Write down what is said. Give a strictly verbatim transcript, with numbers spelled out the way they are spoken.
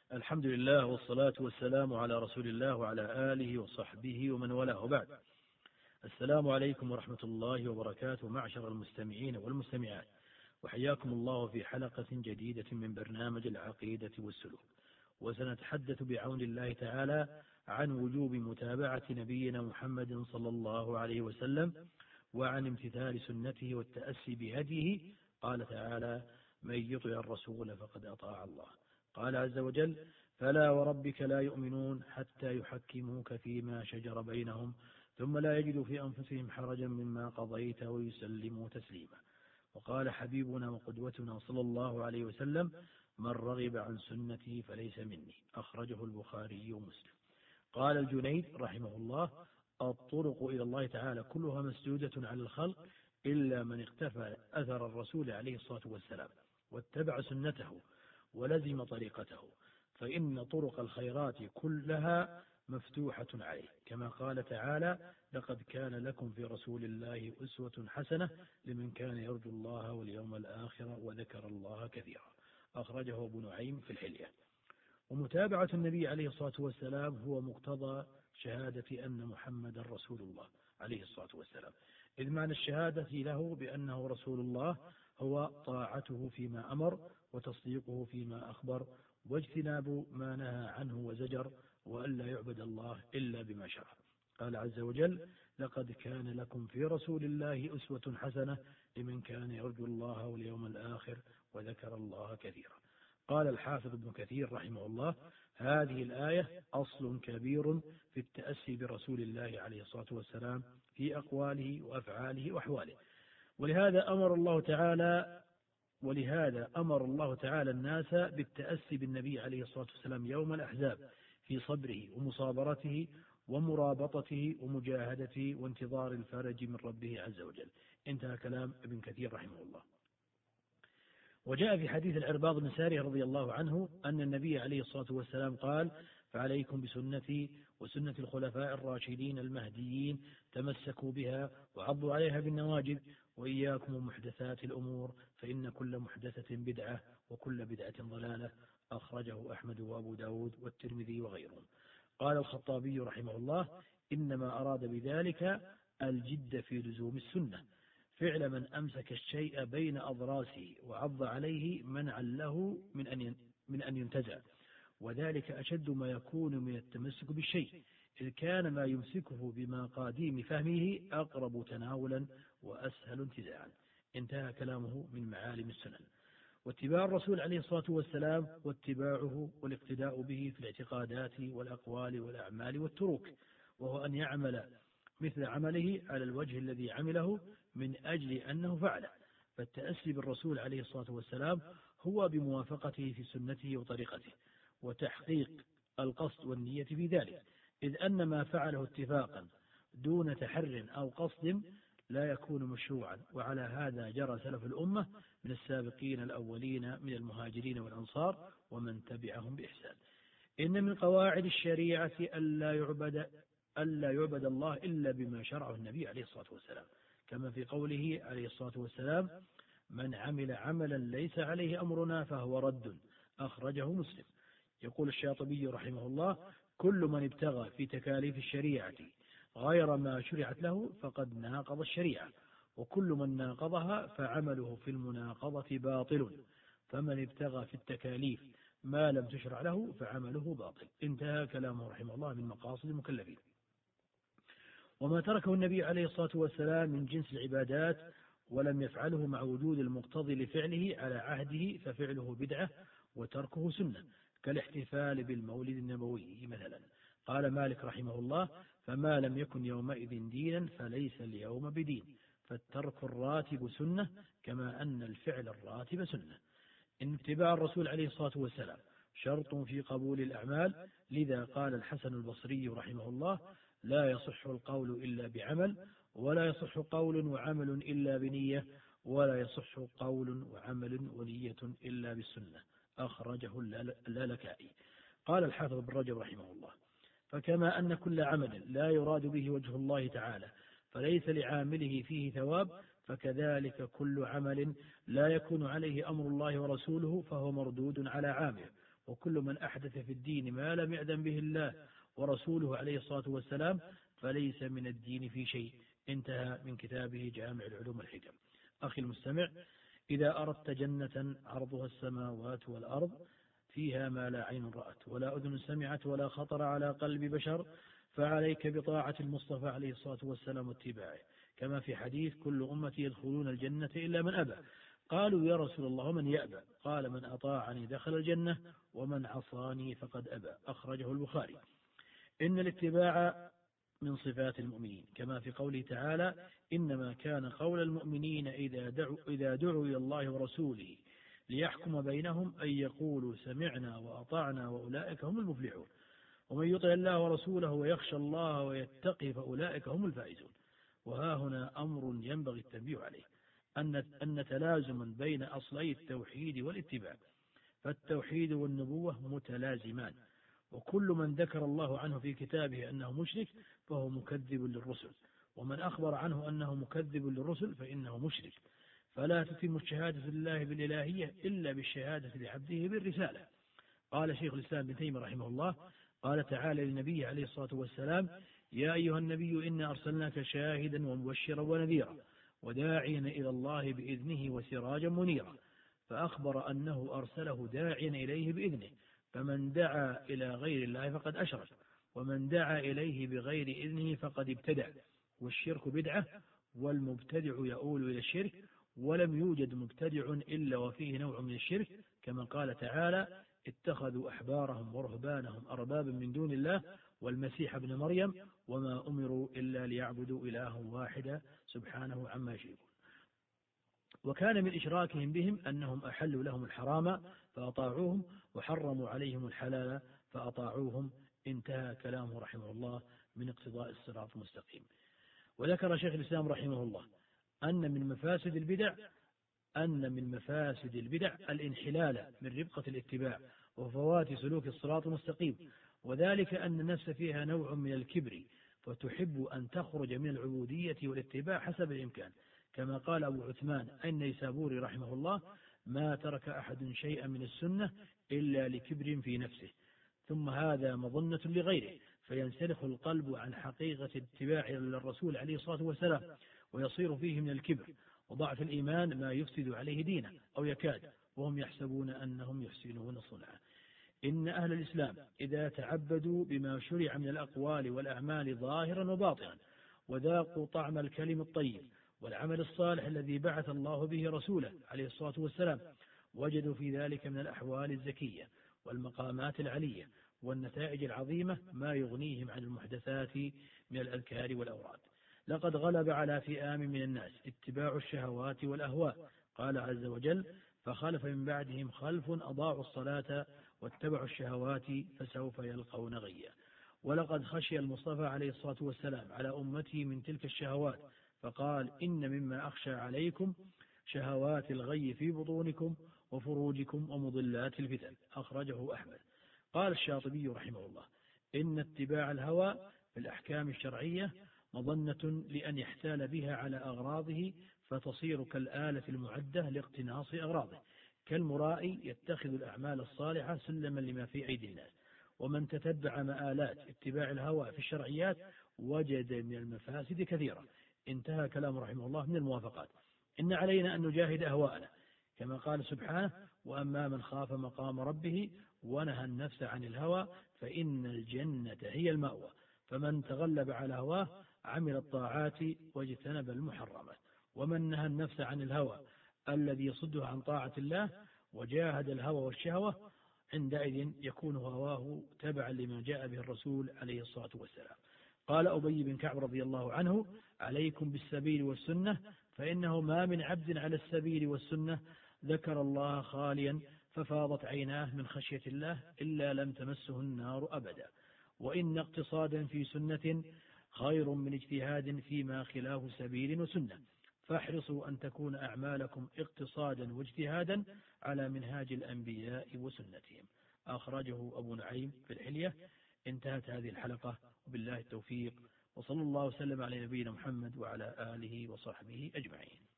الحمد لله والصلاة والسلام على رسول الله وعلى آله وصحبه ومن والاه، وبعد. السلام عليكم ورحمة الله وبركاته معشر المستمعين والمستمعات، وحياكم الله في حلقة جديدة من برنامج العقيدة والسلوك. وسنتحدث بعون الله تعالى عن وجوب متابعة نبينا محمد صلى الله عليه وسلم، وعن امتثال سنته والتأسي بهديه. قال تعالى: من يطع الرسول فقد أطاع الله. قال عز وجل: فلا وربك لا يؤمنون حتى يحكموك فيما شجر بينهم ثم لا يجدوا في أنفسهم حرجا مما قضيت ويسلموا تسليما. وقال حبيبنا وقدوتنا صلى الله عليه وسلم: من رغب عن سنتي فليس مني. أخرجه البخاري ومسلم. قال الجنيد رحمه الله: الطرق إلى الله تعالى كلها مسدودة على الخلق إلا من اقتفى أثر الرسول عليه الصلاة والسلام واتبع سنته ولزم طريقته، فإن طرق الخيرات كلها مفتوحة عليه، كما قال تعالى: لقد كان لكم في رسول الله أسوة حسنة لمن كان يرجو الله واليوم الآخر وذكر الله كثيرا. أخرجه ابن نعيم في الحلية. ومتابعة النبي عليه الصلاة والسلام هو مقتضى شهادة أن محمدا رسول الله عليه الصلاة والسلام، إذ معنى الشهادة له بأنه رسول الله هو طاعته فيما أمر وتصديقه فيما أخبر واجتناب ما نهى عنه وزجر، وألا يعبد الله إلا بما شرع. قال عز وجل: لقد كان لكم في رسول الله أسوة حسنة لمن كان يرجو الله واليوم الآخر وذكر الله كثيرا. قال الحافظ ابن كثير رحمه الله: هذه الآية أصل كبير في التأسي برسول الله عليه الصلاة والسلام في أقواله وأفعاله وأحواله، ولهذا أمر الله تعالى ولهذا أمر الله تعالى الناس بالتأسي بالنبي عليه الصلاة والسلام يوم الأحزاب في صبره ومصابرته ومرابطته ومجاهدته وانتظار الفرج من ربه عز وجل. انتهى كلام ابن كثير رحمه الله. وجاء في حديث العرباض بن سارية رضي الله عنه أن النبي عليه الصلاة والسلام قال: فعليكم بسنتي وسنة الخلفاء الراشدين المهديين، تمسكوا بها وعضوا عليها بالنواجذ، وإياكم ومحدثات الأمور فإن كل محدثة بدعة وكل بدعة ضلالة. أخرجه أحمد وأبو داود والترمذي وغيرهم. قال الخطابي رحمه الله: إنما أراد بذلك الجد في لزوم السنة، فعل من أمسك الشيء بين أضراسه وعض عليه منعا له من أن من أن ينتزع، وذلك أشد ما يكون من التمسك بالشيء، إذ كان ما يمسكه بمقاديم فهمه أقرب تناولا وأسهل انتزاعا. انتهى كلامه من معالم السنن. واتباع الرسول عليه الصلاة والسلام واتباعه والاقتداء به في الاعتقادات والأقوال والأعمال والتروك، وهو أن يعمل مثل عمله على الوجه الذي عمله من أجل أنه فعله. فالتأسي بالرسول عليه الصلاة والسلام هو بموافقته في سنته وطريقته، وتحقيق القصد والنية في ذلك، إذ أن ما فعله اتفاقا دون تحر أو قصد لا يكون مشروعا. وعلى هذا جرى سلف الأمة من السابقين الأولين من المهاجرين والأنصار ومن تبعهم بإحسان. إن من قواعد الشريعة ألا يعبد ألا يعبد الله إلا بما شرعه النبي عليه الصلاة والسلام، كما في قوله عليه الصلاة والسلام: من عمل عملا ليس عليه أمرنا فهو رد. أخرجه مسلم. يقول الشاطبي رحمه الله: كل من ابتغى في تكاليف الشريعة غير ما شرعت له فقد ناقض الشريعة، وكل من ناقضها فعمله في المناقضة باطل، فمن ابتغى في التكاليف ما لم تشرع له فعمله باطل. انتهى كلامه رحمه الله من مقاصد المكلفين. وما تركه النبي عليه الصلاة والسلام من جنس العبادات ولم يفعله مع وجود المقتضي لفعله على عهده ففعله بدعة وتركه سنة، كالاحتفال بالمولد النبوي مثلا. قال مالك رحمه الله: فما لم يكن يومئذ دينا فليس اليوم بدين، فالترك الراتب سنة كما أن الفعل الراتب سنة. إن اتباع الرسول عليه الصلاة والسلام شرط في قبول الأعمال، لذا قال الحسن البصري رحمه الله: لا يصح القول إلا بعمل، ولا يصح قول وعمل إلا بنية، ولا يصح قول وعمل ونية إلا بالسنة. أخرجه اللالكائي. قال الحافظ بن رجب رحمه الله: فكما أن كل عمل لا يراد به وجه الله تعالى فليس لعامله فيه ثواب، فكذلك كل عمل لا يكون عليه أمر الله ورسوله فهو مردود على عامله، وكل من أحدث في الدين ما لم يأذن به الله ورسوله عليه الصلاة والسلام فليس من الدين في شيء. انتهى من كتابه جامع العلوم والحكم. أخي المستمع، إذا أردت جنة عرضها السماوات والأرض فيها ما لا عين رأت ولا أذن سمعت ولا خطر على قلب بشر فعليك بطاعة المصطفى عليه الصلاة والسلام واتباعه، كما في حديث كل أمتي يدخلون الجنة إلا من أبى. قالوا يا رسول الله ومن يأبى؟ قال من أطاعني دخل الجنة ومن عصاني فقد أبى. أخرجه البخاري. إن الاتباع من صفات المؤمنين، كما في قوله تعالى إنما كان قول المؤمنين إذا دعوا, إذا دعوا إلى الله ورسوله ليحكم بينهم أن يقولوا سمعنا وأطعنا وأولئك هم المفلحون. ومن يطع الله ورسوله ويخشى الله ويتقي فأولئك هم الفائزون. وها هنا أمر ينبغي التنبيه عليه، أن أن تلازما بين أصلي التوحيد والاتباع، فالتوحيد والنبوة متلازمان، وكل من ذكر الله عنه في كتابه أنه مشرك فهو مكذب للرسل، ومن أخبر عنه أنه مكذب للرسل فإنه مشرك. فلا تتم الشهادة لله بالإلهية إلا بالشهادة لعبده بالرسالة. قال شيخ الإسلام ابن تيمية رحمه الله قال تعالى للنبي عليه الصلاة والسلام يا أيها النبي إنا أرسلناك شاهدا ومبشرا ونذيرا وداعيا إلى الله بإذنه وسراجا منيرا، فأخبر أنه أرسله داعيا إليه بإذنه، فمن دعا إلى غير الله فقد أشرك، ومن دعا إليه بغير إذنه فقد ابتدع، والشرك بدعة والمبتدع يؤول إلى الشرك، ولم يوجد مبتدع إلا وفيه نوع من الشرك، كما قال تعالى اتخذوا أحبارهم ورهبانهم أربابا من دون الله والمسيح ابن مريم وما أمروا إلا ليعبدوا إلها واحدا سبحانه عما يشركون. وكان من إشراكهم بهم أنهم أحلوا لهم الحرام فأطاعوهم وحرموا عليهم الحلال فأطاعوهم. انتهى كلامه رحمه الله من اقتضاء الصراط المستقيم. وذكر شيخ الإسلام رحمه الله أن من مفاسد البدع أن من مفاسد البدع الانحلال من ربقة الاتباع وفوات سلوك الصراط المستقيم، وذلك أن النفس فيها نوع من الكبر فتحب أن تخرج من العبودية والاتباع حسب الإمكان، كما قال أبو عثمان النيسابوري رحمه الله ما ترك أحد شيئا من السنة إلا لكبر في نفسه، ثم هذا مظنة لغيره فينسلخ القلب عن حقيقة اتباع للرسول عليه الصلاة والسلام ويصير فيه من الكبر وضعف الإيمان ما يفسد عليه دينه أو يكاد، وهم يحسبون أنهم يحسنون صنعا. إن أهل الإسلام إذا تعبدوا بما شرع من الأقوال والأعمال ظاهرا وباطنا وذاقوا طعم الكلم الطيب والعمل الصالح الذي بعث الله به رسوله عليه الصلاة والسلام وجدوا في ذلك من الأحوال الزكية والمقامات العلية والنتائج العظيمة ما يغنيهم عن المحدثات من الأذكار والأوراد. لقد غلب على فئام من الناس اتباع الشهوات والأهواء، قال عز وجل فخلف من بعدهم خلف أضاعوا الصلاة واتبعوا الشهوات فسوف يلقون غيا. ولقد خشي المصطفى عليه الصلاة والسلام على أمته من تلك الشهوات فقال إن مما أخشى عليكم شهوات الغي في بطونكم وفروجكم ومضلات الفتن. أخرجه أحمد. قال الشاطبي رحمه الله إن اتباع الهوى في الأحكام الشرعية مظنة لأن يحتال بها على أغراضه فتصير كالآلة المعدة لاقتناص أغراضه، كالمرائي يتخذ الأعمال الصالحة سلما لما في أيدي الناس. ومن تتبع مآلات اتباع الهوى في الشرعيات وجد من المفاسد كثيرة. انتهى كلام رحمه الله من الموافقات. إن علينا أن نجاهد أهواءنا كما قال سبحانه وأما من خاف مقام ربه ونهى النفس عن الهوى فإن الجنة هي المأوى. فمن تغلب على هواه عمل الطاعات واجتنب المحرمات، ومن نهى النفس عن الهوى الذي يصده عن طاعة الله وجاهد الهوى والشهوة عندئذ يكون هواه تبعا لما جاء به الرسول عليه الصلاة والسلام. قال أبي بن كعب رضي الله عنه عليكم بالسبيل والسنة فإنه ما من عبد على السبيل والسنة ذكر الله خاليا ففاضت عيناه من خشية الله إلا لم تمسه النار أبدا. وإن اقتصادا في سنة خير من اجتهاد فيما خلاه سبيل وسنة، فاحرصوا أن تكون أعمالكم اقتصادا واجتهادا على منهاج الأنبياء وسنتهم. أخرجه أبو نعيم في الحلية. انتهت هذه الحلقة وبالله التوفيق، وصلى الله وسلم على نبينا محمد وعلى آله وصحبه أجمعين.